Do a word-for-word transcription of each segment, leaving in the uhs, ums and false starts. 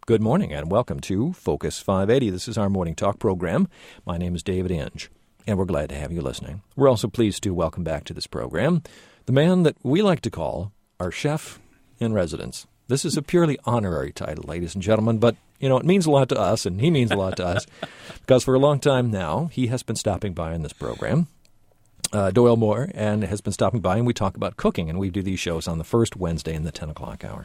Good morning and welcome to Focus five eighty. This is our morning talk program. My name is David Inge, and we're glad to have you listening. We're also pleased to welcome back to this program the man that we like to call our chef in residence. This is a purely honorary title, ladies and gentlemen, but, you know, it means a lot to us, and he means a lot to us, because for a long time now, he has been stopping by in this program, uh, Doyle Moore, and has been stopping by, and we talk about cooking, and we do these shows on the first Wednesday in the ten o'clock hour.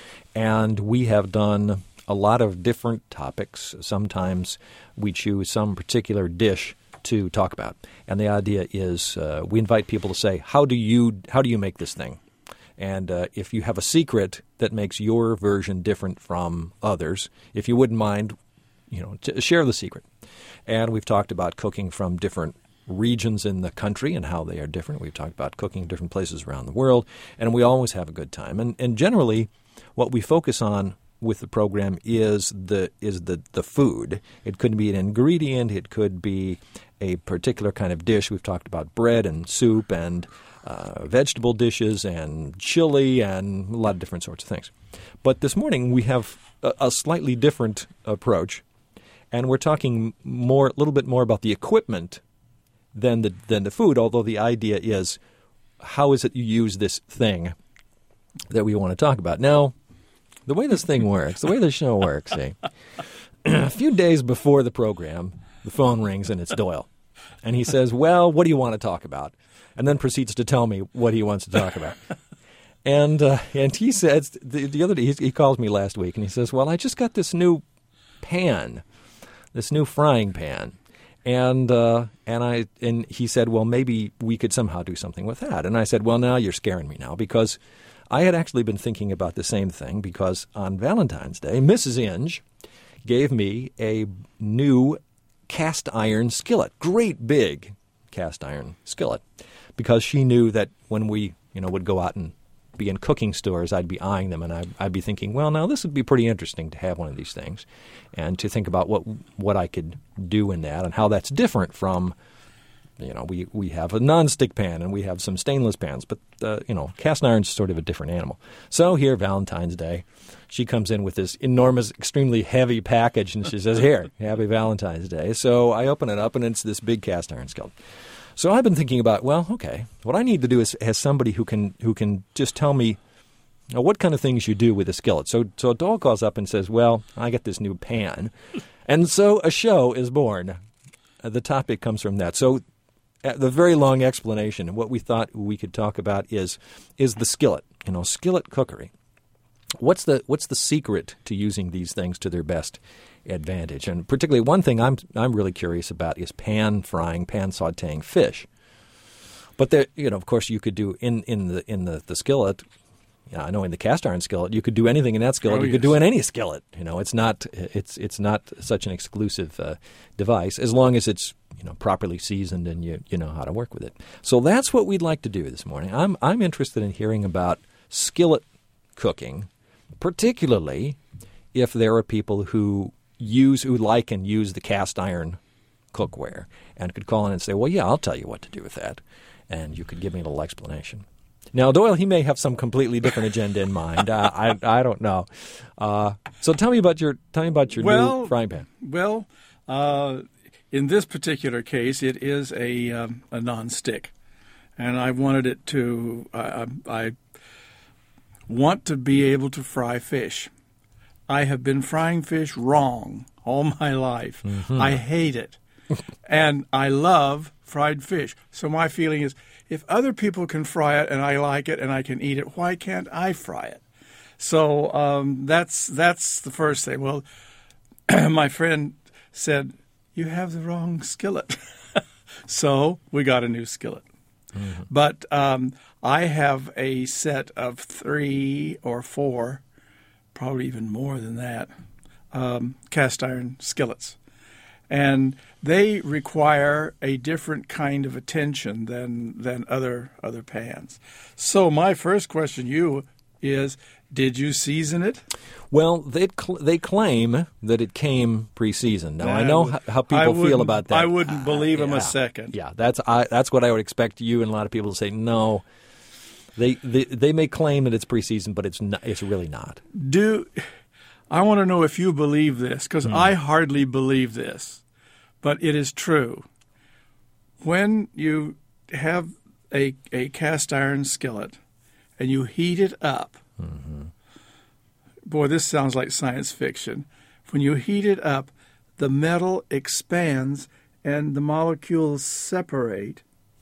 And we have done a lot of different topics. Sometimes we choose some particular dish to talk about, and the idea is uh, we invite people to say, how do you how do you make this thing? And uh, if you have a secret that makes your version different from others, if you wouldn't mind, you know, to share the secret. And we've talked about cooking from different regions in the country and how they are different. We've talked about cooking in different places around the world, and we always have a good time. And, and generally, what we focus on with the program is the is the, the food. It could be an ingredient. It could be a particular kind of dish. We've talked about bread and soup and uh, vegetable dishes and chili and a lot of different sorts of things. But this morning we have a, a slightly different approach, and we're talking more, a little bit more about the equipment than the than the food. Although the idea is, how is it you use this thing that we want to talk about now? The way this thing works, the way the show works, see, a few days before the program, the phone rings and it's Doyle. And he says, well, what do you want to talk about? And then proceeds to tell me what he wants to talk about. And uh, and he says, the, the other day, he, he calls me last week and he says, well, I just got this new pan, this new frying pan. And uh, and I and he said, well, maybe we could somehow do something with that. And I said, well, now you're scaring me now, because I had actually been thinking about the same thing, because on Valentine's Day, Missus Inge gave me a new cast iron skillet, great big cast iron skillet, because she knew that when we, you know, would go out and be in cooking stores, I'd be eyeing them, and I'd, I'd be thinking, well, now this would be pretty interesting to have one of these things, and to think about what what I could do in that and how that's different from, you know, we, we have a nonstick pan and we have some stainless pans, but, uh, you know, cast iron's sort of a different animal. So here, Valentine's Day, she comes in with this enormous, extremely heavy package, and she says, here, happy Valentine's Day. So I open it up, and it's this big cast iron skillet. So I've been thinking about, well, okay, what I need to do is has somebody who can who can just tell me, you know, what kind of things you do with a skillet. So so Doyle calls up and says, well, I got this new pan. And so a show is born. Uh, the topic comes from that. So the very long explanation, and what we thought we could talk about is is the skillet, you know, skillet cookery. What's the what's the secret to using these things to their best advantage? And particularly one thing I'm I'm really curious about is pan frying, pan sautéing fish. But there, you know, of course, you could do in, in the in the, the skillet. You know, I know in the cast iron skillet, you could do anything in that skillet. Oh, you yes. could do in any skillet. You know, it's not it's it's not such an exclusive uh, device, as long as it's, you know, properly seasoned and you you know how to work with it. So that's what we'd like to do this morning. I'm I'm interested in hearing about skillet cooking, particularly if there are people who use who like and use the cast iron cookware and could call in and say, well, yeah, I'll tell you what to do with that, and you could give me a little explanation. Now, Doyle, he may have some completely different agenda in mind. Uh, I I don't know. Uh, so tell me about your tell me about your well, new frying pan. Well, uh, in this particular case, it is a um, a nonstick, and I wanted it to. I, I want to be able to fry fish. I have been frying fish wrong all my life. Mm-hmm. I hate it, and I love fried fish. So my feeling is, if other people can fry it and I like it and I can eat it, why can't I fry it? So um, that's that's the first thing. Well, my friend said, you have the wrong skillet. So we got a new skillet. Mm-hmm. But um, I have a set of three or four, probably even more than that, um, cast iron skillets. And they require a different kind of attention than than other other pans. So my first question to you is, did you season it? Well, they cl- they claim that it came pre-seasoned. Now, Nah, I know would, how, how people feel about that. I wouldn't believe uh, them yeah, a second. Yeah, that's I, that's what I would expect you and a lot of people to say. No, they they, they may claim that it's pre-seasoned, but it's not, it's really not. Do I want to know if you believe this, because Hmm. I hardly believe this, but it is true. When you have a, a cast iron skillet and you heat it up, Mm-hmm. boy, this sounds like science fiction. When you heat it up, the metal expands and the molecules separate,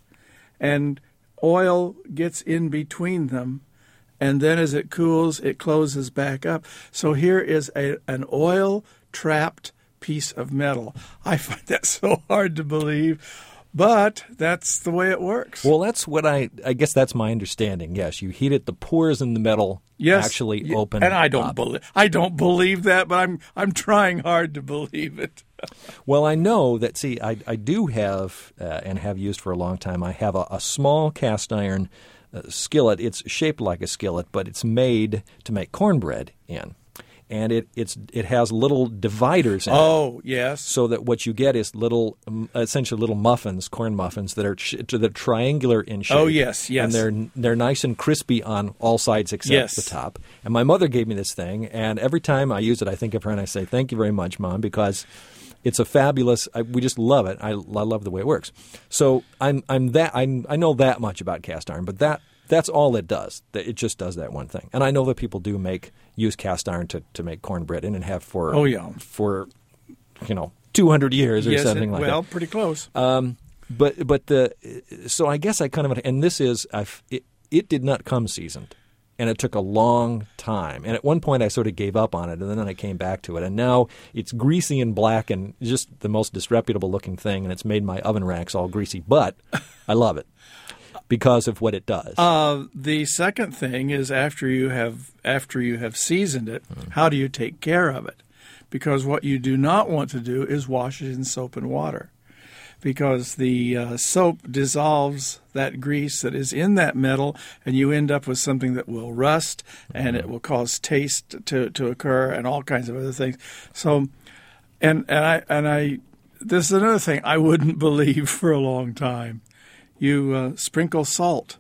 and oil gets in between them, and then as it cools, it closes back up. So here is a, an oil-trapped piece of metal. I find that so hard to believe, but that's the way it works. Well, that's what I, I guess that's my understanding. Yes, you heat it, the pores in the metal yes, actually y- open and I don't up. believe I don't believe that, but I'm I'm trying hard to believe it. Well, I know that, see, I, I do have, uh, and have used for a long time, I have a, a small cast iron uh, skillet. It's shaped like a skillet, but it's made to make cornbread in. And it it's it has little dividers in it. Oh, yes. So that what you get is little, um, essentially little muffins, corn muffins that are ch- that are triangular in shape. Oh, yes, yes. And they're they're nice and crispy on all sides except Yes. the top. And my mother gave me this thing, and every time I use it, I think of her and I say, "Thank you very much, Mom," because it's a fabulous. I, we just love it. I, I love the way it works. So I'm I'm that I I know that much about cast iron, but that. That's all it does. It just does that one thing. And I know that people do make use cast iron to, to make cornbread in and have for Oh, yeah. for you know two hundred years or yes, something it, like well, that. pretty close. Um, but but the so I guess I kind of and this is I've, it it did not come seasoned, and it took a long time. And at one point I sort of gave up on it, and then I came back to it, and now it's greasy and black and just the most disreputable looking thing, and it's made my oven racks all greasy. But I love it because of what it does. Uh, the second thing is after you have after you have seasoned it, Mm. how do you take care of it? Because what you do not want to do is wash it in soap and water, because the uh, soap dissolves that grease that is in that metal, and you end up with something that will rust, and it will cause taste to, to occur, and all kinds of other things. So, and and I and I, this is another thing I wouldn't believe for a long time. You uh, sprinkle salt.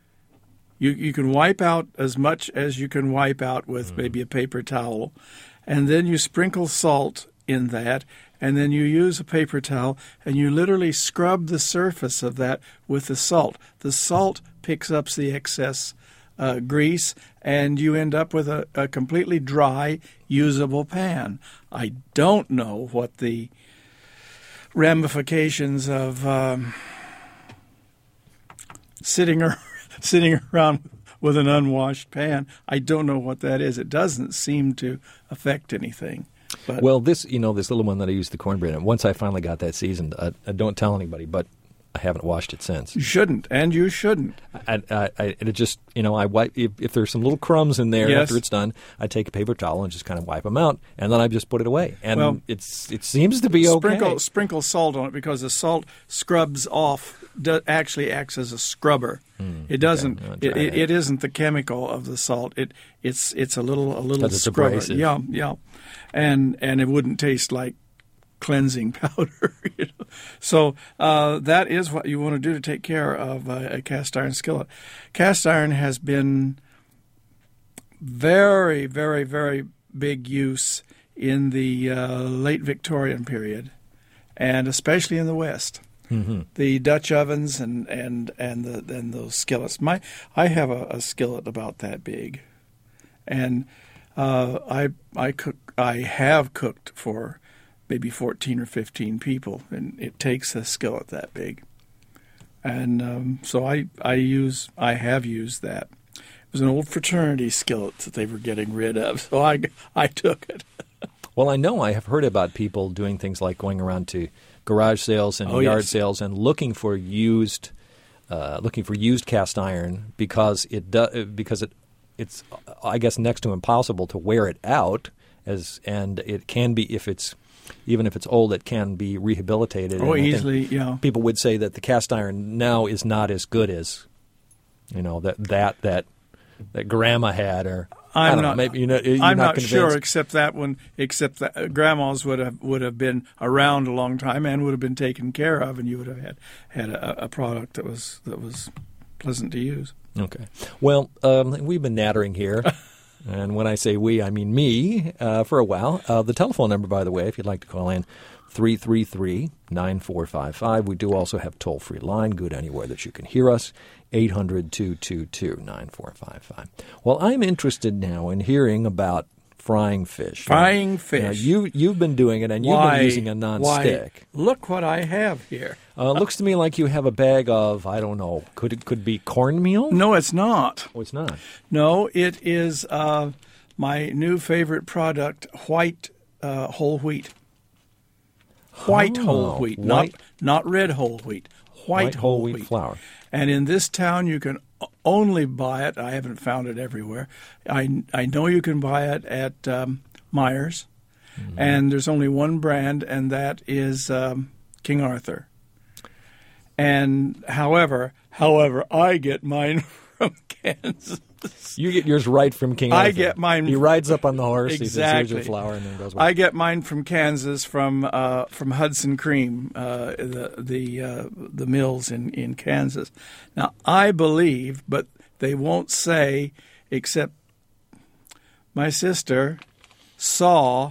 You you can wipe out as much as you can wipe out with mm. maybe a paper towel, and then you sprinkle salt in that, and then you use a paper towel, and you literally scrub the surface of that with the salt. The salt picks up the excess uh, grease, and you end up with a, a completely dry, usable pan. I don't know what the ramifications of um, sitting or, sitting around with an unwashed pan. I don't know what that is. It doesn't seem to affect anything. But well, this you know this little one that I used the cornbread in. Once I finally got that seasoned, I, I don't tell anybody, but I haven't washed it since. You shouldn't, and you shouldn't. I, I, I it just you know I wipe if, if there's some little crumbs in there yes. after it's done. I take a paper towel and just kind of wipe them out, and then I just put it away. And well, it's it seems to be sprinkle, okay. Sprinkle salt on it, because the salt scrubs off. Do, actually acts as a scrubber. Mm, it doesn't. Okay. It, it, it isn't the chemical of the salt. It it's it's a little a little it's scrubber. abrasive. Yeah, yeah, and and it wouldn't taste like cleansing powder. You know? So uh, that is what you want to do to take care of a, a cast iron skillet. Cast iron has been very, very, very big use in the uh, late Victorian period, and especially in the West. Mm-hmm. The Dutch ovens and and and the and those skillets. My I have a, a skillet about that big, and uh, I I cook I have cooked for maybe fourteen or fifteen people, and it takes a skillet that big. And um, so I I use I have used that. It was an old fraternity skillet that they were getting rid of, so I I took it. Well, I know I have heard about people doing things like going around to garage sales and oh, yard yes. sales and looking for used, uh, looking for used cast iron because it do, because it it's I guess next to impossible to wear it out as and it can be if it's even if it's old it can be rehabilitated. Oh, and I easily, think yeah. People would say that the cast iron now is not as good as you know that that that that grandma had or. I'm I don't not. know, maybe, you know, you're I'm not, not sure, convinced? except that one. Except that uh, grandmas would have would have been around a long time and would have been taken care of, and you would have had had a, a product that was that was pleasant to use. Okay. Well, um, we've been nattering here. And when I say we, I mean me uh, for a while. Uh, the telephone number, by the way, if you'd like to call in, three three three, nine four five five. We do also have toll-free line, good anywhere that you can hear us, eight hundred, two two two, nine four five five. Well, I'm interested now in hearing about frying fish. Frying now, fish. Now, you, you've been doing it, and you've why, been using a nonstick. Why, look what I have here. Uh, it looks to me like you have a bag of, I don't know, could it could be cornmeal? No, it's not. Oh, it's not. No, it is uh, my new favorite product, white uh, whole wheat. White oh, whole wheat, white, not not red whole wheat. White, white whole wheat, wheat flour. And in this town, you can only buy it. I haven't found it everywhere. I, I know you can buy it at um, Myers, mm-hmm. and there's only one brand, and that is um, King Arthur. And however, however, I get mine from Kansas. You get yours right from King Arthur. I get mine. He rides up on the horse. Exactly. He says, "Here's your flour," and then goes. I get mine from Kansas, from uh, from Hudson Cream, uh, the the uh, the mills in, in Kansas. Now I believe, but they won't say, except my sister saw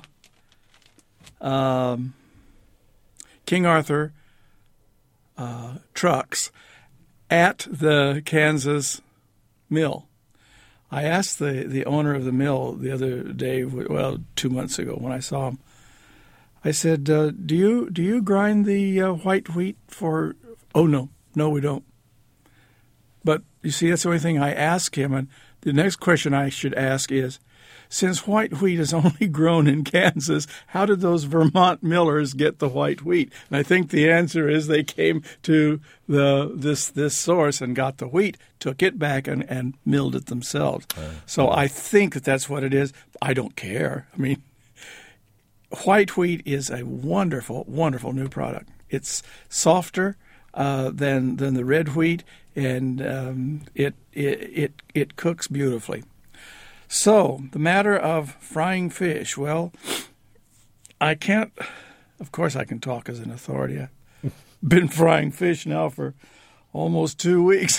um, King Arthur uh, trucks at the Kansas mill. I asked the, the owner of the mill the other day, well, two months ago when I saw him. I said, uh, "Do you do you grind the uh, white wheat for?" Oh no, no, we don't. But you see, that's the only thing I ask him. And the next question I should ask is, since white wheat is only grown in Kansas, how did those Vermont millers get the white wheat? And I think the answer is they came to the this this source and got the wheat, took it back, and, and milled it themselves. Uh, so I think that that's what it is. I don't care. I mean, white wheat is a wonderful, wonderful new product. It's softer uh, than than the red wheat, and um, it, it it it cooks beautifully. So, the matter of frying fish, well, I can't, of course I can talk as an authority. I've been frying fish now for almost two weeks.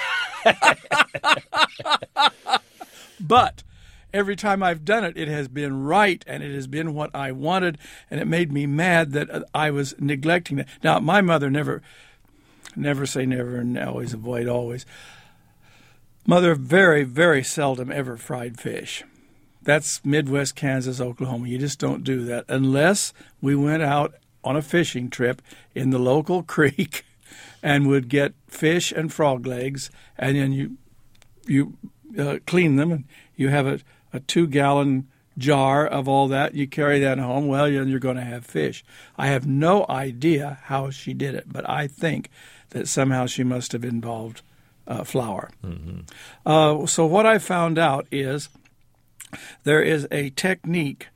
But every time I've done it, it has been right, and it has been what I wanted, and it made me mad that I was neglecting it. Now, my mother never, never say never and always avoid always. Mother very, very seldom ever fried fish. That's Midwest Kansas, Oklahoma. You just don't do that unless we went out on a fishing trip in the local creek and would get fish and frog legs, and then you you uh, clean them, and you have a, a two-gallon jar of all that. You carry that home. Well, then you're going to have fish. I have no idea how she did it, but I think that somehow she must have involved Uh, flour. Mm-hmm. Uh, so what I found out is there is a technique,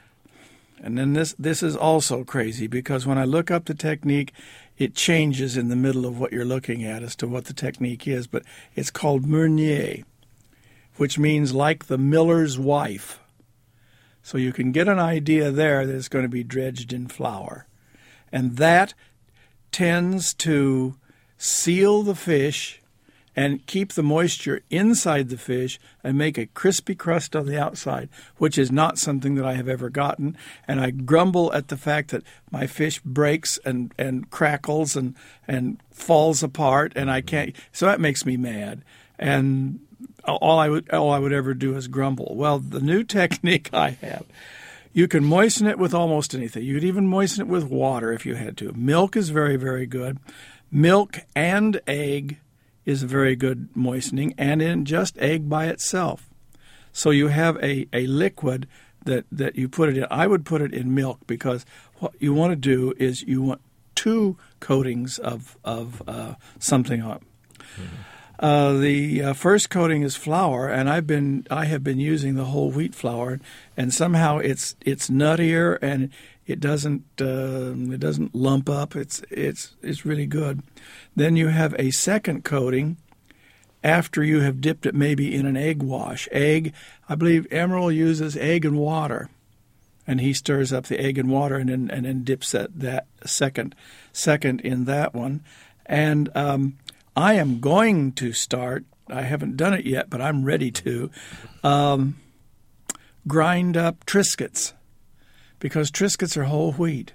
and then this this is also crazy because when I look up the technique, it changes in the middle of what you're looking at as to what the technique is, but it's called Meunier, which means like the miller's wife. So you can get an idea there that it's going to be dredged in flour. And that tends to seal the fish and keep the moisture inside the fish and make a crispy crust on the outside, which is not something that I have ever gotten. And I grumble at the fact that my fish breaks and, and crackles and, and falls apart, and I can't. So that makes me mad. And all I would all I would ever do is grumble. Well, the new technique I have, you can moisten it with almost anything. You could even moisten it with water if you had to. Milk is very, very good. Milk and egg is a very good moistening, and in just egg by itself. So you have a, a liquid that, that you put it in. I would put it in milk because what you want to do is you want two coatings of, of uh, something on. Mm-hmm. Uh, the uh, first coating is flour, and I've been I have been using the whole wheat flour, and somehow it's it's nuttier and it doesn't uh, it doesn't lump up. It's it's it's really good. Then you have a second coating after you have dipped it maybe in an egg wash. Egg, I believe Emerald uses egg and water, and he stirs up the egg and water and then and then dips that that second second in that one, and um, I am going to start, I haven't done it yet, but I'm ready to, um, grind up Triscuits, because Triscuits are whole wheat,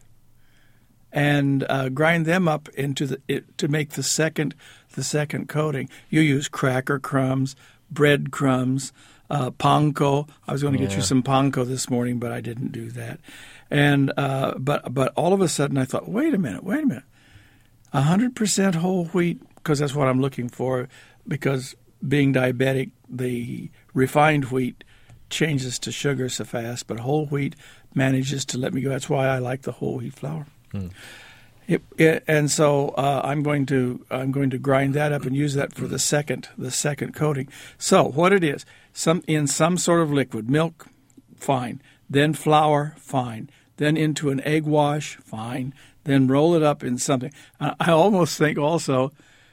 and uh, grind them up into the it, to make the second the second coating. You use cracker crumbs, bread crumbs, uh, panko. I was going to Yeah. get you some panko this morning, but I didn't do that. And uh, but but all of a sudden I thought, wait a minute, wait a minute, one hundred percent whole wheat, because that's what I'm looking for. Because being diabetic, the refined wheat changes to sugar so fast, but whole wheat manages to let me go. That's why I like the whole wheat flour. Hmm. It, it, and so uh, I'm going to I'm going to grind that up and use that for the second the second coating. So what it is, some in some sort of liquid, milk, fine. Then flour, fine. Then into an egg wash, fine. Then roll it up in something. I, I almost think also.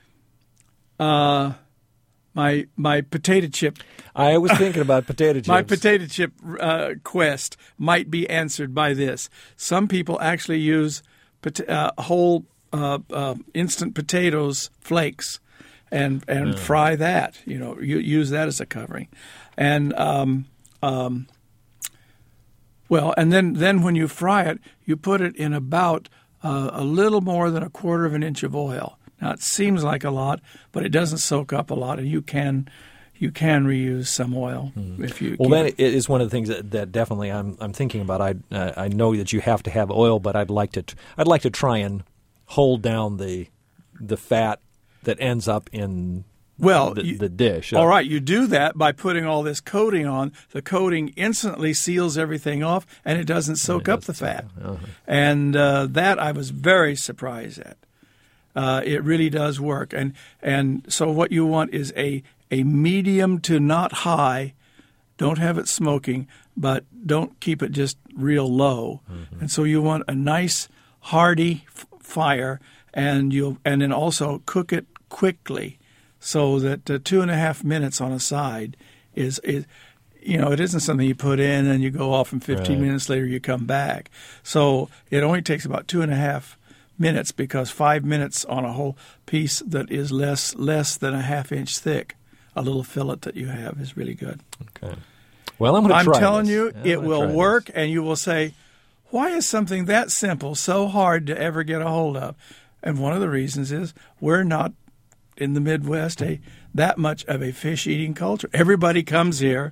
Uh, my my potato chip. I was thinking about potato chips. My potato chip uh, quest might be answered by this. Some people actually use pot- uh, whole uh, uh, instant potatoes flakes and and Yeah. fry that. You know, you, use that as a covering, and um, um, well, and then then when you fry it, you put it in about uh, a little more than a quarter of an inch of oil. Now it seems like a lot, but it doesn't soak up a lot, and you can you can reuse some oil Hmm. if you. Well, keep that it. is one of the things that, that definitely I'm I'm thinking about. I uh, I know that you have to have oil, but I'd like to tr- I'd like to try and hold down the the fat that ends up in Well, the, you- the dish. All right, you do that by putting all this coating on. The coating instantly seals everything off, and it doesn't soak up the fat. Uh-huh. And uh, that I was very surprised at. Uh, it really does work. And and so what you want is a a medium to not high. Don't have it smoking, but don't keep it just real low. Mm-hmm. And so you want a nice hearty f- fire, and you'll and then also cook it quickly, so that uh, two and a half minutes on a side is is. You know, it isn't something you put in and you go off, and fifteen Right. minutes later you come back. So it only takes about two and a half minutes, because five minutes on a whole piece that is less less than a half inch thick, a little fillet that you have, is really good. Okay. Well, I'm going to I'm try telling this. you, I'm it gonna will try work, this. and you will say, why is something that simple so hard to ever get a hold of? And one of the reasons is we're not in the Midwest a that much of a fish-eating culture. Everybody comes here,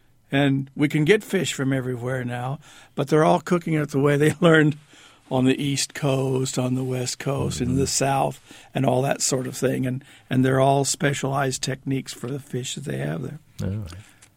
and we can get fish from everywhere now, but they're all cooking it the way they learned on the East Coast, on the West Coast, Mm-hmm. in the South, and all that sort of thing. And, and they're all specialized techniques for the fish that they have there. All right.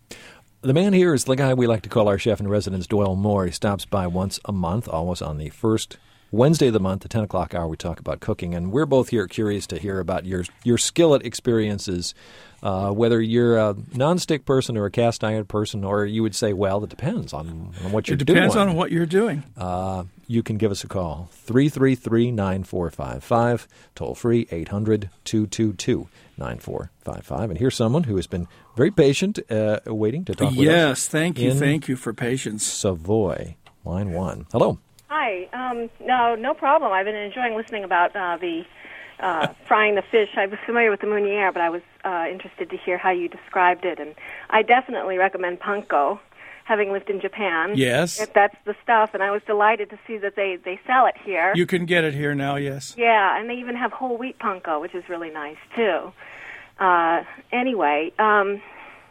The man here is the guy we like to call our chef in residence, Doyle Moore. He stops by once a month, always on the first Wednesday of the month, the ten o'clock hour. We talk about cooking, and we're both here curious to hear about your your skillet experiences, uh, whether you're a nonstick person or a cast iron person, or you would say, well, it depends on, on what you're It depends doing. on what you're doing. Uh, you can give us a call, three three three, nine four five five, toll free, eight hundred, two two two, nine four five five. And here's someone who has been very patient, uh, waiting to talk with us. Yes, thank you. in Thank you for patience. Savoy, line one. Hello. Hi. Um, no, no problem. I've been enjoying listening about uh, the uh, frying the fish. I was familiar with the Meunier, but I was uh, interested to hear how you described it. And I definitely recommend panko, having lived in Japan. Yes. If that's the stuff, and I was delighted to see that they, they sell it here. You can get it here now, yes. Yeah, and they even have whole wheat panko, which is really nice, too. Uh, anyway, um,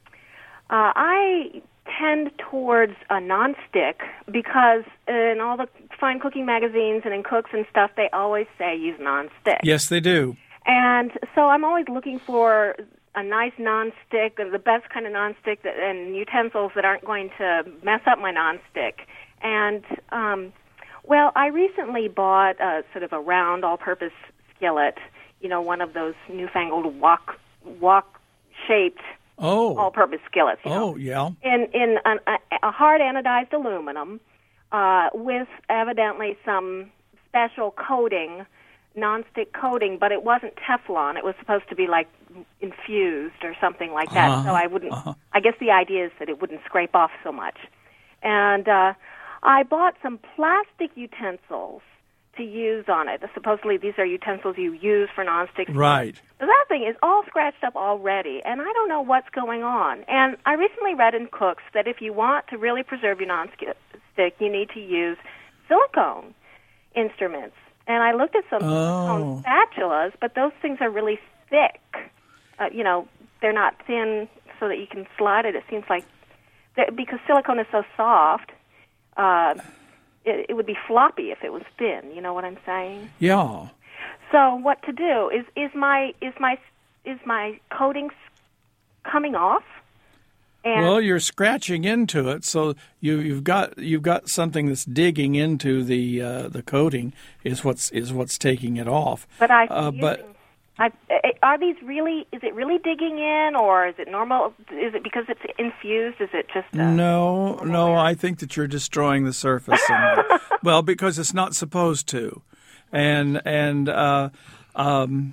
uh, I tend towards a nonstick because in all the fine cooking magazines and in Cooks and stuff, they always say use nonstick. Yes, they do. And so I'm always looking for a nice nonstick, the best kind of nonstick, that, and utensils that aren't going to mess up my nonstick. And, um, well, I recently bought a sort of a round all-purpose skillet, you know, one of those newfangled wok, wok-shaped Oh. all-purpose skillets. You know, Oh, yeah. in in an, a, a hard anodized aluminum uh, with evidently some special coating, nonstick coating, but it wasn't Teflon. It was supposed to be like infused or something like that. Uh-huh. So I wouldn't. Uh-huh. I guess the idea is that it wouldn't scrape off so much. And uh, I bought some plastic utensils to use on it. Supposedly these are utensils you use for nonstick. Right. But that thing is all scratched up already, and I don't know what's going on. And I recently read in Cooks that if you want to really preserve your nonstick, you need to use silicone instruments. And I looked at some Oh. silicone spatulas, but those things are really thick. Uh, you know, they're not thin so that you can slide it. It seems like, because silicone is so soft, uh, it, it would be floppy if it was thin. You know what I'm saying? Yeah. So what to do? Is is my is my is my coating coming off? And Well, you're scratching into it, so you, you've got you've got something that's digging into the uh, the coating is what's is what's taking it off. but I uh, but I, are these really? Is it really digging in, or is it normal? Is it because it's infused? Is it just a, no, no, I think that you're destroying the surface. And, well, because it's not supposed to, and and uh, um,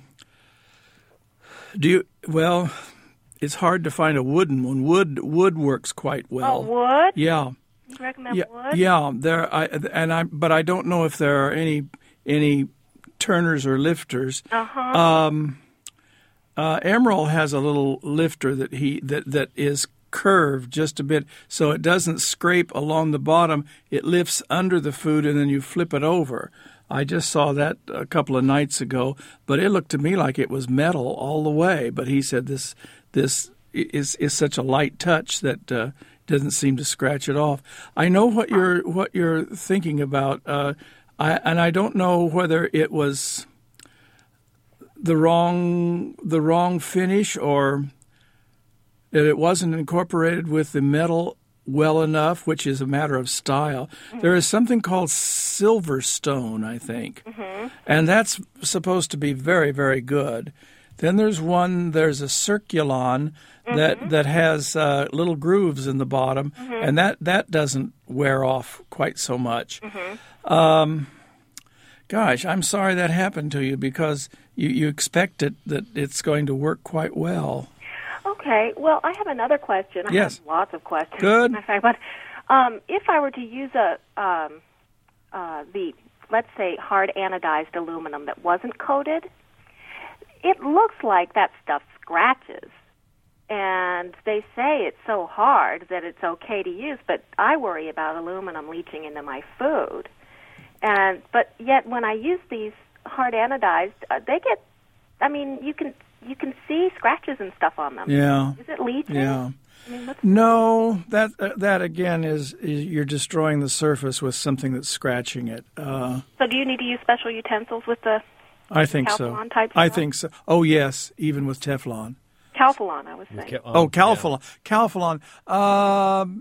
do you well. It's hard to find a wooden one. Wood wood works quite well. Oh, wood? Yeah. You recommend Yeah, wood? yeah. There, I and I, but I don't know if there are any any turners or lifters. Uh-huh. Um, uh, Emerald has a little lifter that he that that is curved just a bit, so it doesn't scrape along the bottom. It lifts under the food, and then you flip it over. I just saw that a couple of nights ago, but it looked to me like it was metal all the way. But he said this this is is such a light touch that uh, doesn't seem to scratch it off. I know what you're what you're thinking about, uh, I, and I don't know whether it was the wrong the wrong finish or that it wasn't incorporated with the metal well enough, which is a matter of style. Mm-hmm. There is something called Silverstone, I think, mm-hmm. and that's supposed to be very, very good. Then there's one, there's a Circulon mm-hmm. that, that has uh, little grooves in the bottom, mm-hmm. and that, that doesn't wear off quite so much. Mm-hmm. Um, gosh, I'm sorry that happened to you because you, you expect it that it's going to work quite well. Okay. Well, I have another question. I yes. have lots of questions. Good. But um, if I were to use a um, uh, the, let's say, hard anodized aluminum that wasn't coated, it looks like that stuff scratches, and they say it's so hard that it's okay to use, but I worry about aluminum leaching into my food. And but yet when I use these hard anodized, uh, they get, I mean, you can you can see scratches and stuff on them. Yeah. Is it leaching? Yeah. I mean, what's no, that uh, that again is, is you're destroying the surface with something that's scratching it. Uh, so do you need to use special utensils with the I think so. Calphalon type I stuff? think so. Oh, yes, even with Teflon. Calphalon, I was saying. Ca- Oh, um, Calphalon. Calphalon. Um,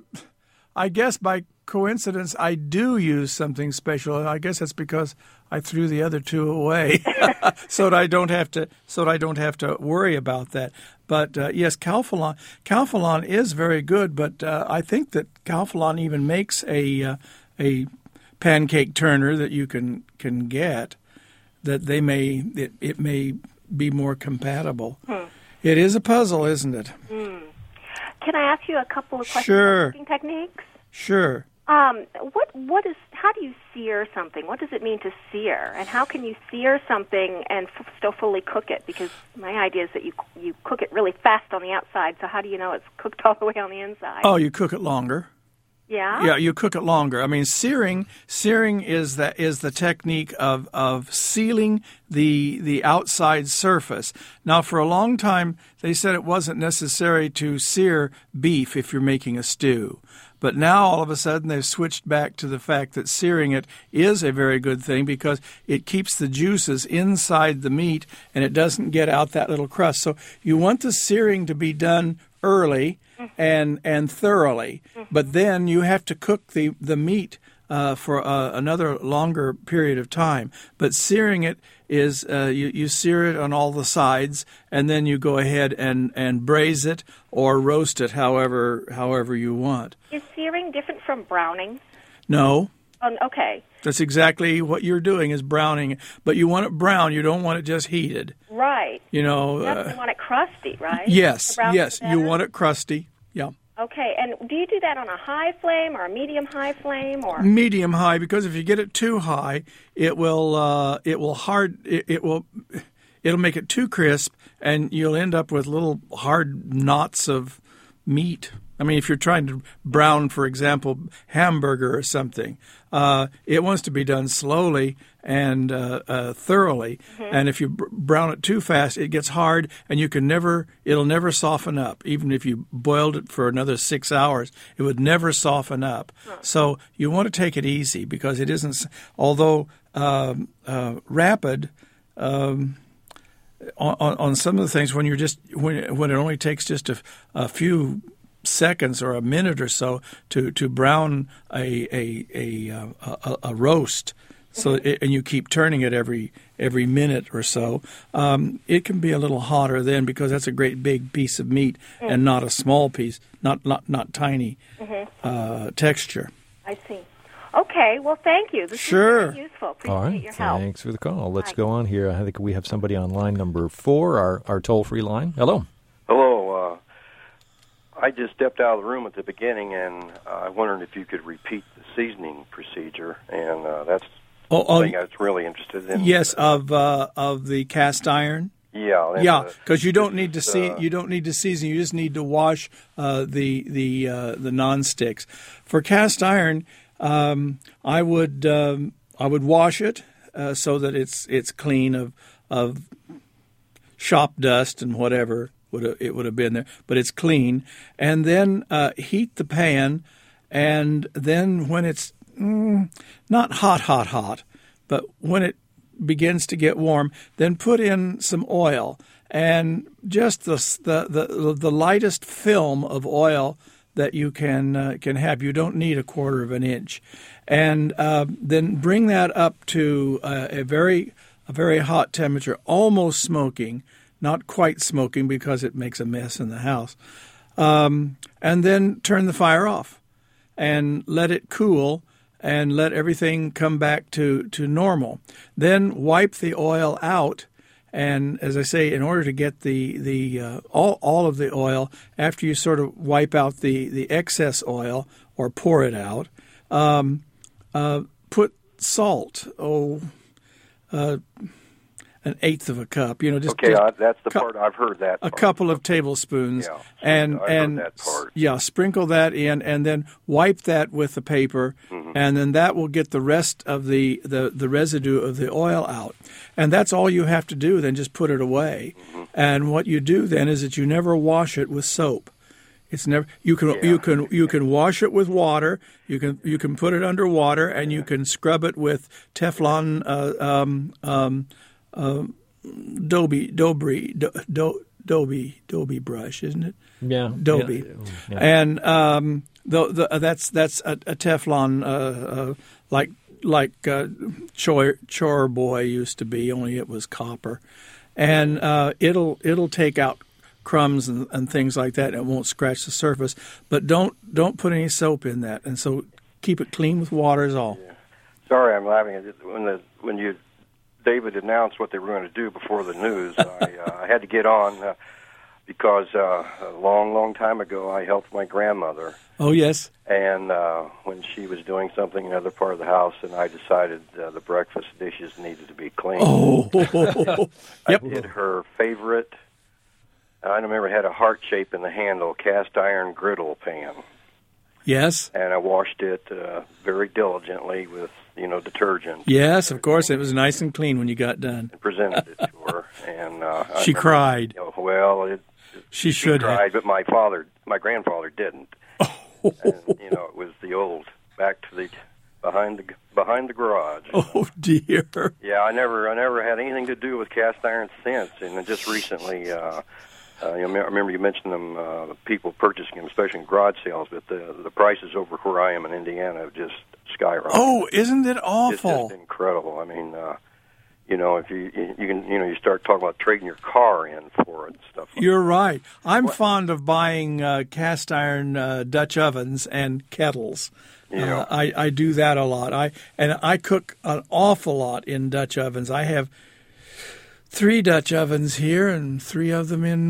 I guess by coincidence, I do use something special. I guess that's because I threw the other two away, so that I don't have to. So that I don't have to worry about that. But uh, yes, Calphalon. Calphalon is very good, but uh, I think that Calphalon even makes a uh, a pancake turner that you can can get. That they may it, it may be more compatible. Hmm. It is a puzzle, isn't it? Hmm. Can I ask you a couple of questions Sure. about cooking techniques? Sure. Um, what what is how do you sear something? What does it mean to sear? And how can you sear something and f- still fully cook it? Because my idea is that you you cook it really fast on the outside. So how do you know it's cooked all the way on the inside? Oh, you cook it longer. Yeah. Yeah, you cook it longer. I mean, searing searing is the is the technique of of sealing the the outside surface. Now, for a long time, they said it wasn't necessary to sear beef if you're making a stew. But now, all of a sudden, they've switched back to the fact that searing it is a very good thing because it keeps the juices inside the meat and it doesn't get out that little crust. So you want the searing to be done early and and thoroughly, but then you have to cook the the meat uh, for uh, another longer period of time. But searing it is uh, you you sear it on all the sides, and then you go ahead and, and braise it or roast it, however however you want. Is searing different from browning? No. Um, okay. That's exactly what you're doing is browning, but you want it brown. You don't want it just heated. Right. You know. You Uh, want it crusty, right? yes. The brown Yes. is You better? want it crusty. Yeah. Okay, and do you do that on a high flame or a medium high flame or medium high? Because if you get it too high, it will uh, it will hard it, it will it'll make it too crisp, and you'll end up with little hard knots of meat. I mean, if you're trying to brown, for example, hamburger or something, uh, it wants to be done slowly and uh, uh, thoroughly. Mm-hmm. And if you br- brown it too fast, it gets hard, and you can never, it'll never soften up. Even if you boiled it for another six hours, it would never soften up. Huh. So you want to take it easy because it isn't. Although um, uh, rapid. Um, on, on some of the things, when you're just when when it only takes just a, a few seconds or a minute or so to, to brown a a a, a, a roast, so it, and you keep turning it every every minute or so, um, it can be a little hotter then because that's a great big piece of meat mm. and not a small piece, not not not tiny mm-hmm. uh, texture. I see. Okay, well, thank you. This sure. is very useful. Appreciate All right, your help. Thanks for the call. Let's Bye. go on here. I think we have somebody on line number four, our, our toll-free line. Hello. Hello. Uh, I just stepped out of the room at the beginning, and uh, I wondered if you could repeat the seasoning procedure, and uh, that's oh, oh, something I was really interested in. Yes, of uh, of the cast iron. Yeah, yeah, because you don't need to see uh, you don't need to season. You just need to wash uh, the the uh, the nonsticks. For cast iron, um, I would um, I would wash it uh, so that it's it's clean of of shop dust and whatever would have, it would have been there, but it's clean. And then uh, heat the pan, and then when it's mm, not hot, hot, hot, but when it begins to get warm, then put in some oil, and just the the the, the lightest film of oil that you can uh, can have. You don't need a quarter of an inch, and uh, then bring that up to uh, a very a very hot temperature, almost smoking, not quite smoking because it makes a mess in the house, um, and then turn the fire off and let it cool. And let everything come back to, to normal. Then wipe the oil out, and as I say, in order to get the the uh, all all of the oil, after you sort of wipe out the, the excess oil or pour it out, um, uh, put salt. Oh. Uh, An eighth of a cup, you know. Just okay, just uh, that's the cu- part I've heard that. A part. couple of tablespoons, yeah, and I've and heard that part. yeah, sprinkle that in, and then wipe that with the paper, mm-hmm. and then that will get the rest of the, the, the residue of the oil out, and that's all you have to do. Then just put it away, mm-hmm. and what you do then is that you never wash it with soap. It's never you can yeah. you can you can wash it with water. You can you can put it under water, and you can scrub it with Teflon. Uh, um, um, uh, Dobie, Dobie, Do, Do, Dobie, Dobie brush, isn't it? Yeah, Dobie, yeah, yeah. and um, the, the, uh, that's that's a, a Teflon uh, uh, like like uh, Chore, Chore Boy used to be, only it was copper, and uh, it'll it'll take out crumbs and, and things like that. And it won't scratch the surface, but don't don't put any soap in that, and so keep it clean with water is all. Yeah. Sorry, I'm laughing. When the when you. David announced what they were going to do before the news. I, uh, I had to get on uh, because uh, a long, long time ago I helped my grandmother. Oh, yes. And uh, when she was doing something in another part of the house, and I decided uh, the breakfast dishes needed to be cleaned. Oh, I yep. did her favorite, I remember it had a heart shape in the handle, cast iron griddle pan. Yes. And I washed it uh, very diligently with you know, detergent. Yes, of course. It was nice and clean when you got done. I presented it to her, and uh, she remember, cried. You know, well, it, she, she should cried, have. but my father, my grandfather, didn't. Oh. And, you know, it was the old back to the behind the behind the garage. Oh dear. Yeah, I never, I never had anything to do with cast iron since, and just recently. Uh, Uh, you know, I remember you mentioned them, uh, people purchasing them, especially in garage sales, but the the prices over where I am in Indiana have just skyrocketed. Oh, isn't it awful? It's just incredible. I mean, uh, you know, if you you can, you know, you start talking about trading your car in for it and stuff. Like You're that. right. I'm what? fond of buying uh, cast iron uh, Dutch ovens and kettles. Yeah. Uh, I I do that a lot. I and I cook an awful lot in Dutch ovens. I have three Dutch ovens here, and three of them in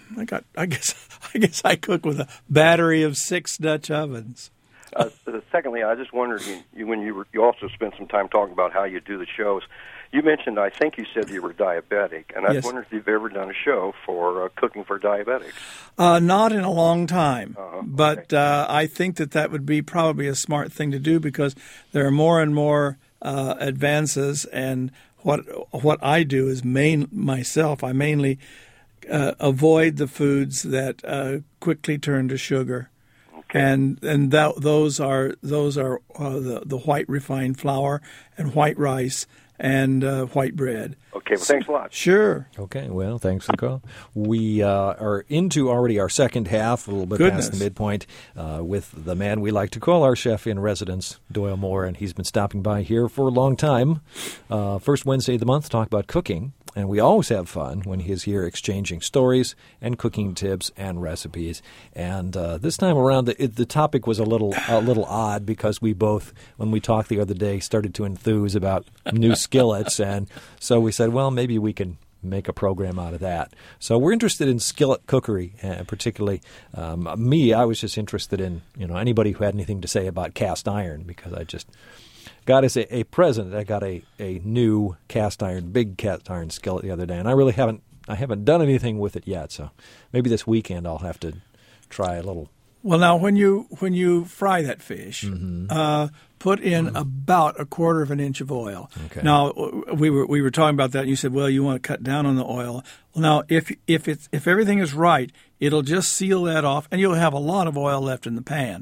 I got. I guess. I guess I cook with a battery of six Dutch ovens. Uh, secondly, I just wondered, you, you, when you were, you also spent some time talking about how you do the shows. You mentioned, I think you said you were diabetic, and I Yes. wonder if you've ever done a show for uh, cooking for diabetics. Uh, not in a long time, Uh-huh, but okay. uh, I think that that would be probably a smart thing to do because there are more and more uh, advances. And what what I do is main myself. I mainly uh, avoid the foods that uh, quickly turn to sugar. Okay. And and that, those are those are uh, the the white refined flour and white rice and uh, white bread. Okay, well, thanks a lot. Sure. Okay, well, thanks for the call. We uh, are into already our second half, a little bit Goodness. past the midpoint, uh, with the man we like to call our chef in residence, Doyle Moore, and he's been stopping by here for a long time. Uh, first Wednesday of the month, talk about cooking, and we always have fun when he's here exchanging stories and cooking tips and recipes. And uh, this time around, the, it, the topic was a little a little odd because we both, when we talked the other day, started to enthuse about new skillets, and so we said, well, maybe we can make a program out of that. So we're interested in skillet cookery, uh, particularly um, me. I was just interested in you know anybody who had anything to say about cast iron, because I just got as a, a present. I got a, a new cast iron, big cast iron skillet the other day, and I really haven't I haven't done anything with it yet. So maybe this weekend I'll have to try a little. Well, now when you when you fry that fish, Mm-hmm. uh, put in mm-hmm. about a quarter of an inch of oil. Okay. Now we were we were talking about that, and you said, well, you want to cut down on the oil. Well, now if if it's if everything is right, it'll just seal that off, and you'll have a lot of oil left in the pan.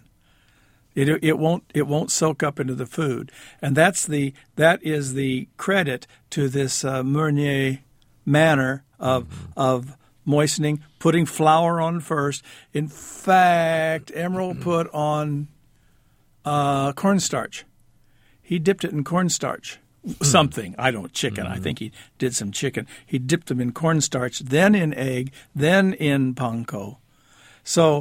It it won't it won't soak up into the food, and that's the that is the credit to this uh, Meunier manner of mm-hmm. of moistening, putting flour on first. In fact, Emerald put on uh, cornstarch. He dipped it in cornstarch. Something. I don't chicken. Mm-hmm. I think he did some chicken. He dipped them in cornstarch, then in egg, then in panko. So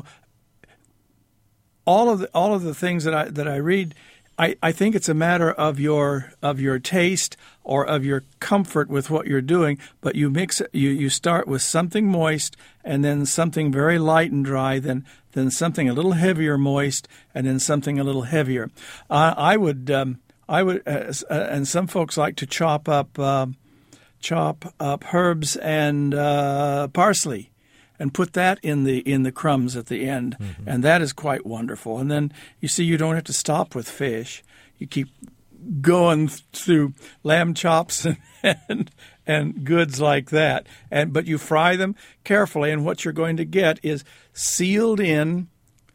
all of the all of the things that I that I read, I, I think it's a matter of your of your taste or of your comfort with what you're doing. But you mix it, you you start with something moist, and then something very light and dry, then then something a little heavier moist, and then something a little heavier. Uh, I would um, I would uh, and some folks like to chop up uh, chop up herbs and uh, parsley, and put that in the in the crumbs at the end, mm-hmm. and that is quite wonderful. And then you see you don't have to stop with fish; you keep going through lamb chops and and, and goods like that. And but you fry them carefully, and what you're going to get is sealed in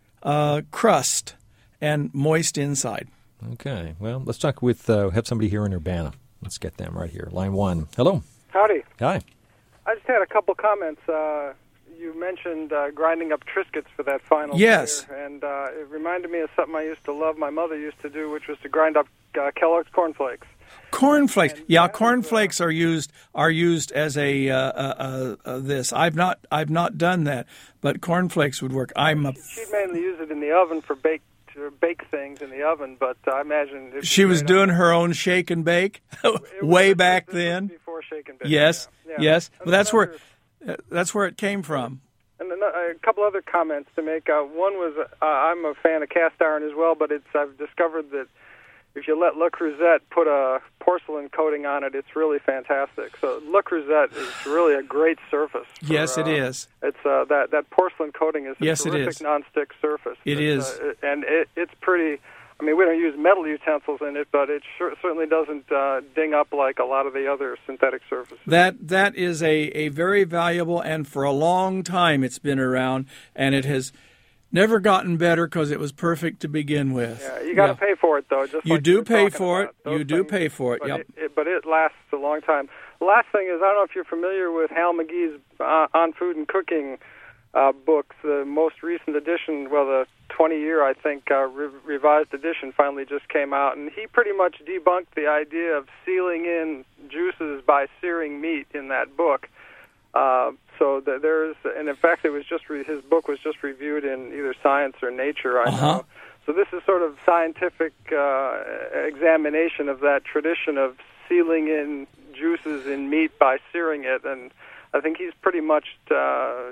uh, crust and moist inside. Okay, well, let's talk with uh, have somebody here in Urbana. Let's get them right here. Line one. Hello. Howdy. Hi. I just had a couple comments. Uh, you mentioned uh, grinding up Triscuits for that final Yes. layer, and uh, it reminded me of something I used to love. My mother used to do, which was to grind up uh, Kellogg's cornflakes. Cornflakes, And yeah, that cornflakes was, uh, are used are used as a uh, uh, uh, this. I've not I've not done that, but cornflakes would work. I'm a. She'd mainly use it in the oven for bake to bake things in the oven, but uh, I imagine if She you was made doing up- her own shake and bake it was- way this back was- this was then. Before shake and bake. Yes, yeah. Yeah. yes. And Well, that's where another- that's where it came from. And a couple other comments to make. Uh, one was uh, I'm a fan of cast iron as well, but it's I've discovered that if you let Le Creuset put a porcelain coating on it, it's really fantastic. So Le Creuset is really a great surface. For, Yes, it uh, is. It's uh, that that porcelain coating is a Yes, it terrific is. nonstick surface. It it's, is. uh, and it, it's pretty. I mean, we don't use metal utensils in it, but it sure, certainly doesn't uh, ding up like a lot of the other synthetic surfaces. That that is a, a very valuable, and for a long time it's been around, and it has never gotten better because it was perfect to begin with. Yeah, you got to Yeah. pay for it though. Just You like do were pay talking for about, it. those You do things. pay for it. But Yep. it, it, but it lasts a long time. The last thing is, I don't know if you're familiar with Hal McGee's uh, On Food and Cooking uh, books. The most recent edition, well, the twenty-year, I think, uh, re- revised edition finally just came out, and he pretty much debunked the idea of sealing in juices by searing meat in that book. Uh, so th- there's, and in fact, it was just re- his book was just reviewed in either Science or Nature. I Uh-huh. know. So this is sort of scientific uh, examination of that tradition of sealing in juices in meat by searing it, and I think he's pretty much uh,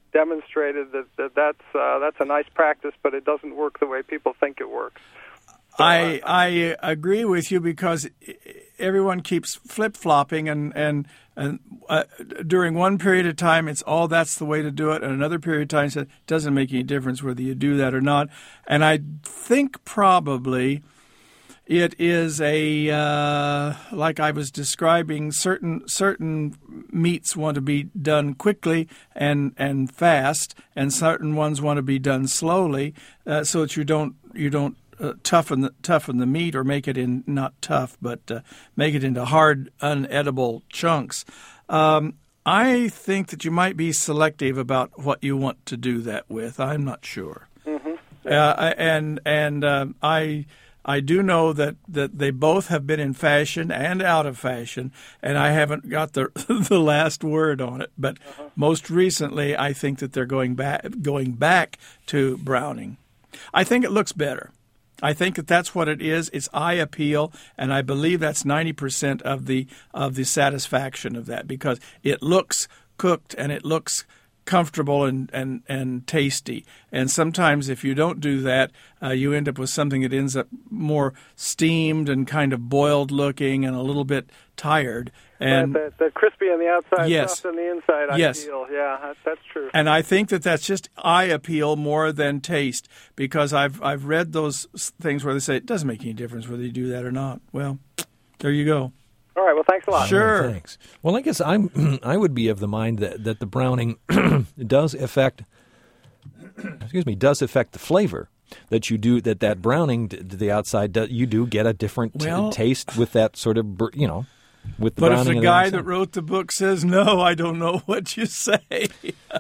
demonstrated that, that that's uh, that's a nice practice, but it doesn't work the way people think it works. So, I uh, I agree with you because everyone keeps flip-flopping, and and, and uh, during one period of time it's all that's the way to do it, and another period of time it doesn't make any difference whether you do that or not. And I think probably it is a uh, like I was describing, certain certain meats want to be done quickly and and fast, and certain ones want to be done slowly, uh, so that you don't you don't. Uh, toughen the, toughen the meat, or make it in not tough, but uh, make it into hard, unedible chunks. Um, I think that you might be selective about what you want to do that with. I'm not sure. Mm-hmm. Uh, and and uh, I I do know that, that they both have been in fashion and out of fashion, and I haven't got the the last word on it. But uh-huh. most recently, I think that they're going back going back to browning. I think it looks better. I think that that's what it is. It's eye appeal, and I believe that's ninety percent of the of the satisfaction of that, because it looks cooked and it looks comfortable and, and, and tasty. And sometimes if you don't do that, uh, you end up with something that ends up more steamed and kind of boiled looking and a little bit tired. And the, the crispy on the outside, yes, soft on the inside, I yes. feel. Yeah, that, that's true. And I think that that's just eye appeal more than taste, because I've I've read those things where they say it doesn't make any difference whether you do that or not. Well, there you go. All right. Well, thanks a lot. Sure. Oh, thanks. Well, I guess I'm I would be of the mind that, that the browning does affect excuse me does affect the flavor. That you do that that browning to the outside do, you do get a different well, t- taste with that sort of you know. With the but if browning the of guy the that wrote the book says no, I don't know what you say.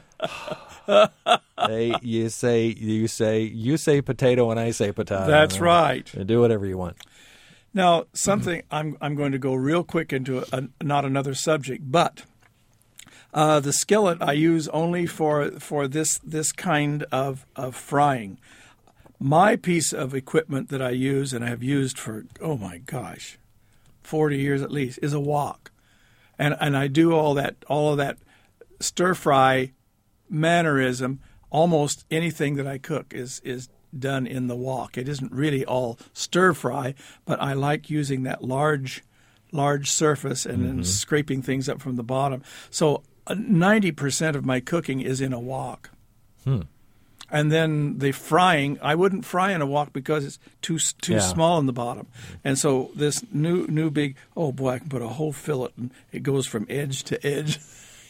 Hey, you say you say you say potato and I say potato. That's right. Do whatever you want. Now, something I'm I'm going to go real quick into a, a, not another subject, but uh, the skillet I use only for for this this kind of, of frying. My piece of equipment that I use and I have used for oh my gosh, forty years at least, is a wok, and and I do all that all of that stir fry mannerism. Almost anything that I cook is is. done in the wok. It isn't really all stir fry, but I like using that large, large surface and mm-hmm. then scraping things up from the bottom. So uh, ninety percent of my cooking is in a wok. Hmm. And then the frying, I wouldn't fry in a wok because it's too too yeah. small in the bottom. And so this new new big, oh boy, I can put a whole fillet and it goes from edge to edge.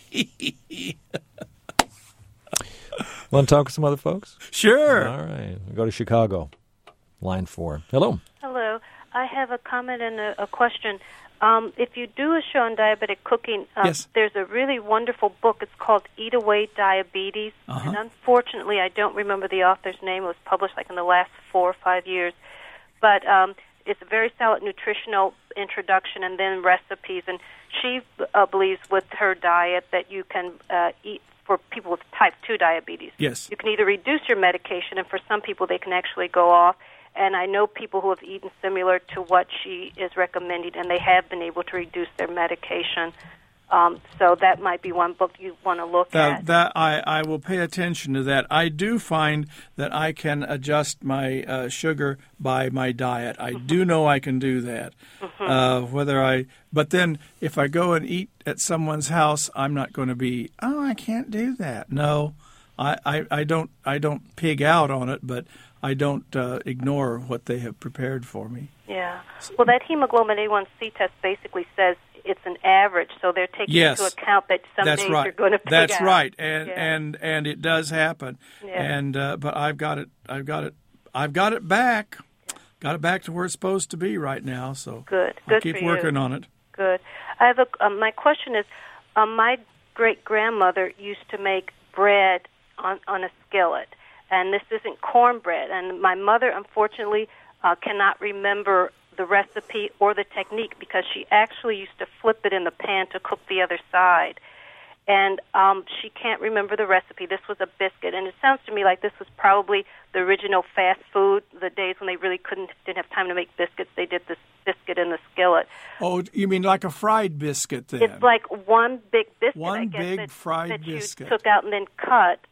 Want to talk with some other folks? Sure. All right. We'll go to Chicago. Line four. Hello. Hello. I have a comment and a, a question. Um, if you do a show on diabetic cooking, uh, yes. there's a really wonderful book. It's called Eat Away Diabetes. Uh-huh. And unfortunately, I don't remember the author's name. It was published like in the last four or five years. But um, it's a very solid nutritional introduction and then recipes. And she uh, believes with her diet that you can uh, eat for people with type two diabetes. Yes. You can either reduce your medication, and for some people they can actually go off. And I know people who have eaten similar to what she is recommending, and they have been able to reduce their medication. Um, so that might be one book you want to look that, at. That I, I will pay attention to that. I do find that I can adjust my uh, sugar by my diet. I mm-hmm. do know I can do that. Mm-hmm. Uh, whether I, but then if I go and eat at someone's house, I'm not going to be. Oh, I can't do that. No, I, I, I don't. I don't pig out on it, but I don't uh, ignore what they have prepared for me. Yeah. Well, that hemoglobin A one C test basically says it's an average, so they're taking yes, into account that some that's days right. you're going to pig That's out. right, and yeah. and and it does happen. Yeah. And uh, but I've got it. I've got it. I've got it back. Got it back to where it's supposed to be right now. So good. I'll Good keep for working you. on it. Good. I have a. Um, my question is, um, my great grandmother used to make bread on on a skillet, and this isn't cornbread. And my mother, unfortunately, uh, cannot remember the recipe or the technique because she actually used to flip it in the pan to cook the other side. And um, she can't remember the recipe. This was a biscuit, and it sounds to me like this was probably the original fast food, the days when they really couldn't, didn't have time to make biscuits. They did this biscuit in the skillet. Oh, you mean like a fried biscuit then? It's like one big biscuit, One I guess, big that, fried that biscuit. you took out and then cut,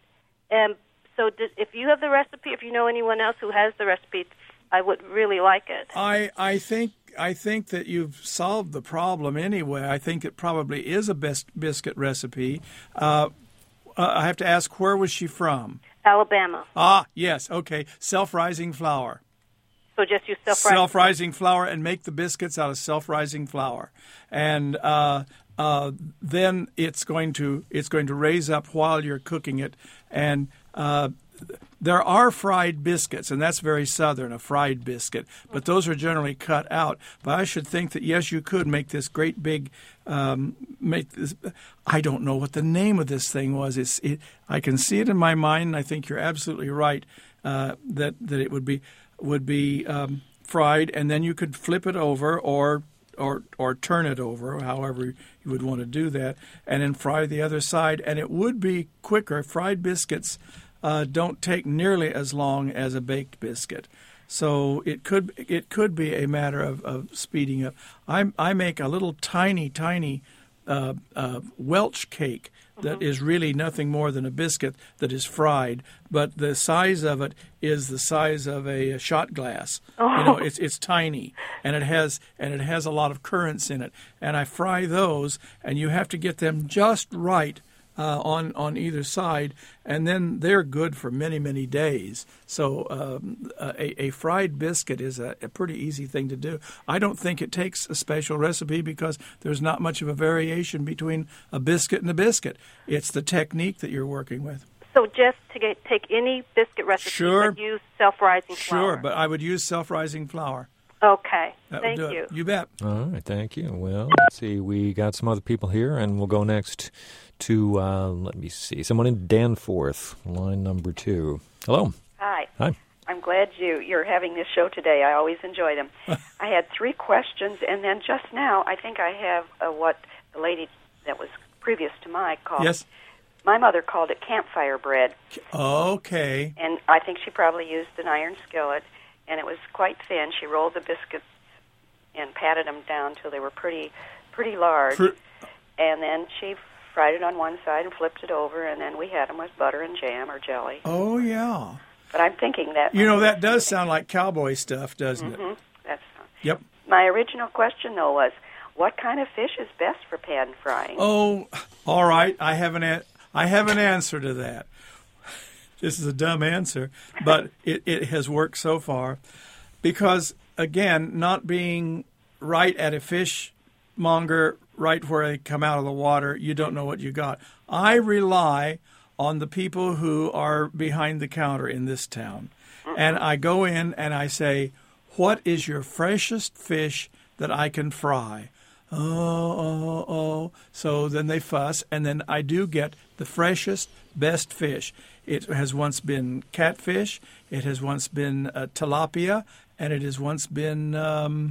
And so did, if you have the recipe, if you know anyone else who has the recipe, I would really like it. I I think I think that you've solved the problem anyway. I think it probably is a bis- biscuit recipe. Uh, uh, I have to ask, where was she from? Alabama. Ah, yes. Okay. Self-rising flour. So just use self-rising. Self-rising flour, and make the biscuits out of self-rising flour, and uh, uh, then it's going to it's going to raise up while you're cooking it. And uh, there are fried biscuits, and that's very Southern, a fried biscuit, but those are generally cut out. But I should think that yes, you could make this great big. Um, make this. I don't know what the name of this thing was. It's. It, I can see it in my mind, and I think you're absolutely right uh, that that it would be. would be um, fried, and then you could flip it over or or or turn it over, however you would want to do that, and then fry the other side, and it would be quicker. Fried biscuits uh, don't take nearly as long as a baked biscuit, so it could it could be a matter of, of speeding up. I I make a little tiny tiny uh, uh, Welch cake. That is really nothing more than a biscuit that is fried, but the size of it is the size of a shot glass. Oh. You know, it's it's tiny, and it has and it has a lot of currants in it. And I fry those, and you have to get them just right uh, on on either side, and then they're good for many many days. So um, a, a fried biscuit is a, a pretty easy thing to do. I don't think it takes a special recipe because there's not much of a variation between a biscuit and a biscuit. It's the technique that you're working with. So just to get, take any biscuit recipe, sure. but use self-rising flour. Sure, but I would use self-rising flour. Okay, that thank would do you. It. You bet. All right, thank you. Well, let's see. We got some other people here, and we'll go next to, uh, let me see, someone in Danforth, line number two. Hello. Hi. Hi. I'm glad you, you're having this show today. I always enjoy them. I had three questions, and then just now I think I have uh, what the lady that was previous to mine called. Yes. My mother called it campfire bread. Okay. And I think she probably used an iron skillet, and it was quite thin. She rolled the biscuits and patted them down till they were pretty pretty large. Pr- and then she fried it on one side and flipped it over, and then we had them with butter and jam or jelly. Oh, yeah. But I'm thinking that... You know, that does sound like cowboy stuff, doesn't mm-hmm. it? That's Yep. My original question, though, was what kind of fish is best for pan frying? Oh, all right. I have an, a- I have an answer to that. This is a dumb answer, but it, it has worked so far. Because, again, not being right at a fishmonger, right where they come out of the water, you don't know what you got. I rely on the people who are behind the counter in this town. Mm-hmm. And I go in and I say, what is your freshest fish that I can fry? Oh, oh, oh. So then they fuss, and then I do get the freshest, best fish. It has once been catfish, it has once been uh, tilapia, and it has once been um,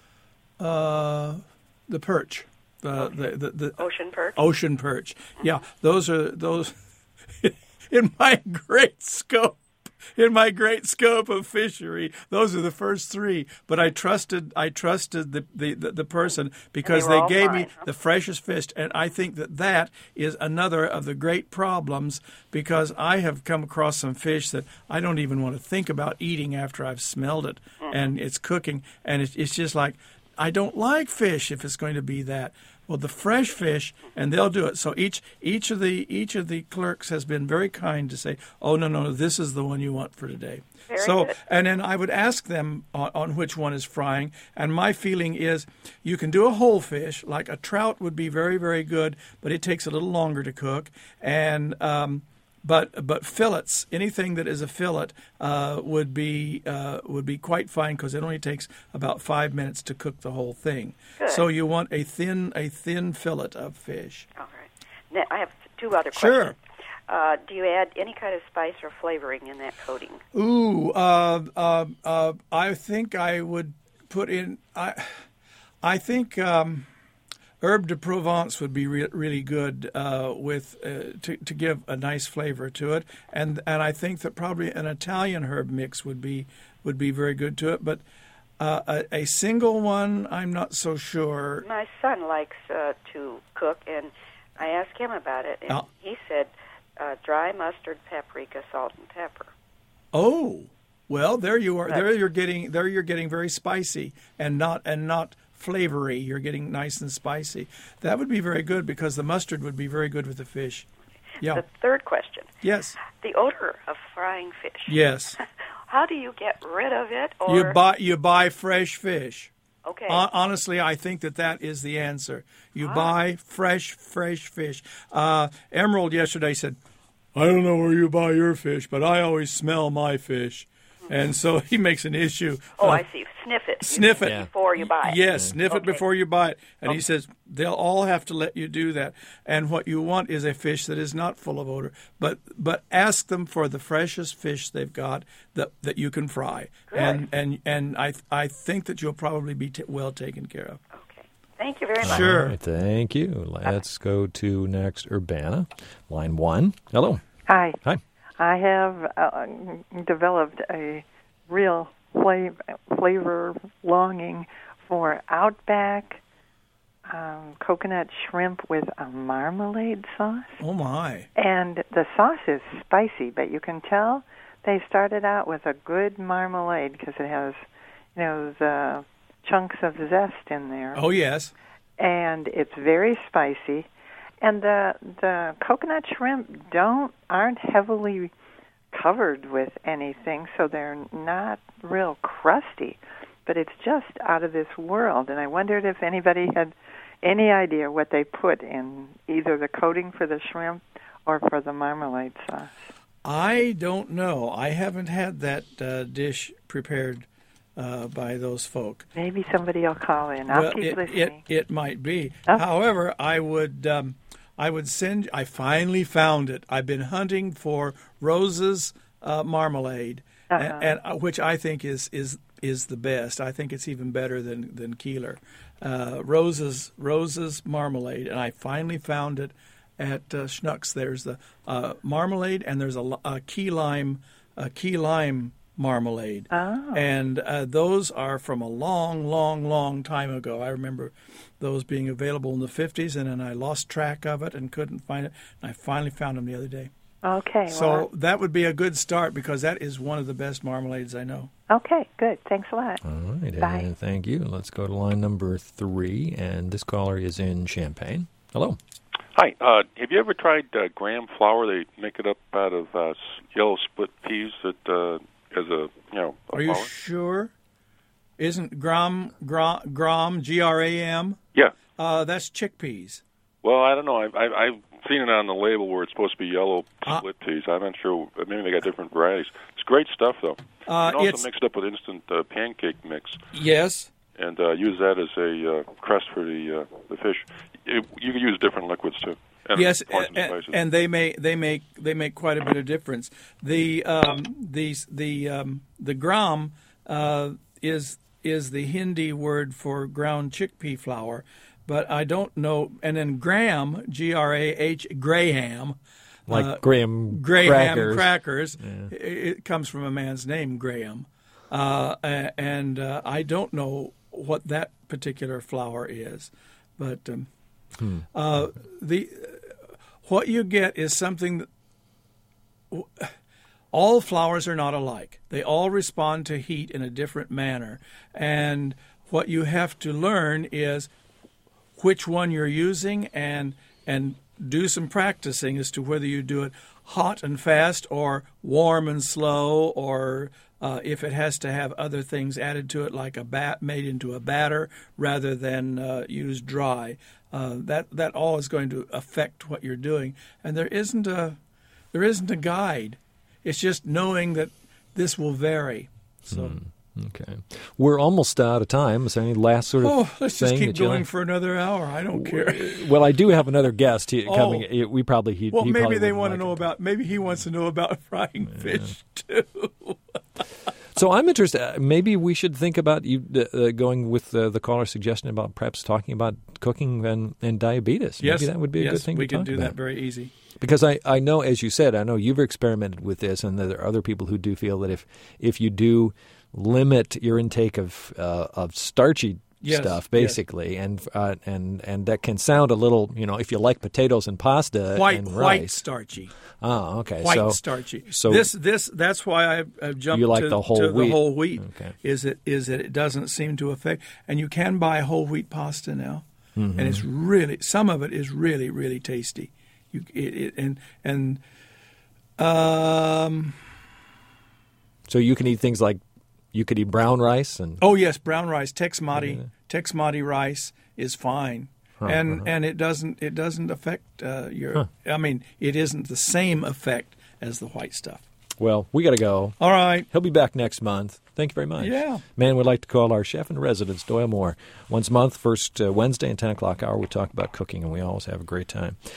uh, the perch. Uh, okay. the, the, the ocean perch? Ocean perch. Yeah, those are those in my great scope. In my great scope of fishery, those are the first three. But I trusted, I trusted the the, the, the person because they, they gave fine, me huh? the freshest fish, and I think that that is another of the great problems because I have come across some fish that I don't even want to think about eating after I've smelled it mm-hmm. and it's cooking, and it's, it's just like I don't like fish if it's going to be that. Well, the fresh fish, and they'll do it. So each each of the each of the clerks has been very kind to say, "Oh no, no, this is the one you want for today." Very so, good. and then I would ask them on, on which one is frying. And my feeling is, you can do a whole fish, like a trout would be very, very good, but it takes a little longer to cook. And um, but but fillets, anything that is a fillet, uh, would be uh, would be quite fine because it only takes about five minutes to cook the whole thing. Good. So you want a thin a thin fillet of fish. All right. Now, I have two other questions. Sure. Uh, do you add any kind of spice or flavoring in that coating? Ooh, uh, uh, uh, I think I would put in. I I think. Um, Herbe de Provence would be re- really good uh, with uh, to to give a nice flavor to it, and and I think that probably an Italian herb mix would be would be very good to it. But uh, a, a single one, I'm not so sure. My son likes uh, to cook, and I asked him about it, and Oh. he said uh, dry mustard, paprika, salt, and pepper. Oh, well, there you are. Right. There you're getting. There you're getting very spicy and not and not flavory. You're getting nice and spicy. That would be very good because the mustard would be very good with the fish. Yeah. The third question. Yes. The odor of frying fish. Yes. How do you get rid of it? Or You buy you buy fresh fish. okay. Hon- Honestly, I think that that is the answer. You Ah. buy fresh, fresh fish. Uh, Emerald yesterday said, I don't know where you buy your fish, but I always smell my fish. And so he makes an issue. oh, uh, I see. Sniff it. You Sniff mean it. before you buy it. Yes, sniff it Okay. before you buy it. And he Okay. says they'll all have to let you do that. And what you want is a fish that is not full of odor. But but ask them for the freshest fish they've got that that you can fry. Good. And and and I I think that you'll probably be t- well taken care of. Okay. Thank you very much. Sure. All right, thank you. Let's go to next Urbana, line one. Hello. Hi. Hi. I have uh, developed a real flavor, flavor longing for Outback um, coconut shrimp with a marmalade sauce. Oh my. And the sauce is spicy, but you can tell they started out with a good marmalade because it has, you know, the chunks of zest in there. Oh yes. And it's very spicy. And the the coconut shrimp don't aren't heavily covered with anything, so they're not real crusty. But it's just out of this world. And I wondered if anybody had any idea what they put in either the coating for the shrimp or for the marmalade sauce. I don't know. I haven't had that uh, dish prepared uh, by those folk. Maybe somebody will call in. I'll well, keep it, listening. It, it might be. Okay. However, I would um, I would send. I finally found it. I've been hunting for Rose's uh, marmalade, Uh-huh. and, and uh, which I think is is is the best. I think it's even better than than Keeler. Uh, Rose's Rose's marmalade, and I finally found it at uh, Schnucks. There's the uh, marmalade, and there's a, a key lime a key lime marmalade. Oh. And uh, those are from a long, long, long time ago. I remember those being available in the fifties, and then I lost track of it and couldn't find it. And I finally found them the other day. Okay. So well, that would be a good start because that is one of the best marmalades I know. okay, good. Thanks a lot. All right, Bye. and thank you. Let's go to line number three, and this caller is in Champaign. Hello. Hi. Uh, have you ever tried uh, graham flour? They make it up out of uh, s- yellow split peas that uh, as a you know. A Are you flour? sure? Isn't Gram Gram Gram G R A M? Yeah. Uh, that's chickpeas. Well, I don't know. I've, I've, I've seen it on the label where it's supposed to be yellow Uh, split peas. I'm not sure. Maybe they got different varieties. It's great stuff, though. Uh, you can it's also mix it up with instant uh, pancake mix yes. and uh, use that as a uh, crust for the uh, the fish. It, you can use different liquids too. And Yes, poison and, spices. and they may they make they make quite a bit of difference. The um, the the um, the gram uh, is is the Hindi word for ground chickpea flour, but I don't know. And then graham, G R A H, graham, Like uh, graham graham crackers. crackers. Yeah. It, it comes from a man's name, Graham, uh, a- and uh, I don't know what that particular flour is, but. Um, Uh, the what you get is something that all flours are not alike. They all respond to heat in a different manner, and what you have to learn is which one you're using and and do some practicing as to whether you do it hot and fast or warm and slow, or uh, if it has to have other things added to it, like a bat made into a batter rather than uh, use dry. Uh, that that all is going to affect what you're doing, and there isn't a there isn't a guide. It's just knowing that this will vary. So. Hmm. Okay. We're almost out of time. Is there any last sort of Oh, let's just thing keep that you going like- for another hour. I don't care. Well, I do have another guest he, Oh. coming. We probably he. Well, he maybe probably they wouldn't want to like know it. about. Maybe he wants to know about frying fish too. So I'm interested. uh, Maybe we should think about you uh, going with uh, the caller's suggestion about perhaps talking about cooking and, and diabetes. Yes, Maybe that would be a yes, good thing we to can talk do about. that very easy. Because I, I know, as you said, I know you've experimented with this, and there are other people who do feel that if if you do limit your intake of uh, of starchy yes, stuff, basically, yes. and uh, and and that can sound a little, you know, if you like potatoes and pasta white, and white rice. starchy. Oh, okay. White so, starchy. So this this that's why I've, I've jumped you like to, the whole to wheat. the whole wheat. Okay. Is it is that it doesn't seem to affect, and you can buy whole wheat pasta now, mm-hmm. and it's really some of it is really really tasty. You it, it and and um. So you can eat things like you could eat brown rice and oh yes, brown rice, Tex-Mati, Yeah. Tex-Mati rice is fine, Huh, and uh-huh. and it doesn't it doesn't affect uh, your. Huh. I mean, it isn't the same effect as the white stuff. Well, we got to go. All right. He'll be back next month. Thank you very much. Yeah. Man, we'd like to call our chef in residence, Doyle Moore. Once a month, first uh, Wednesday and ten o'clock hour, we talk about cooking, and we always have a great time.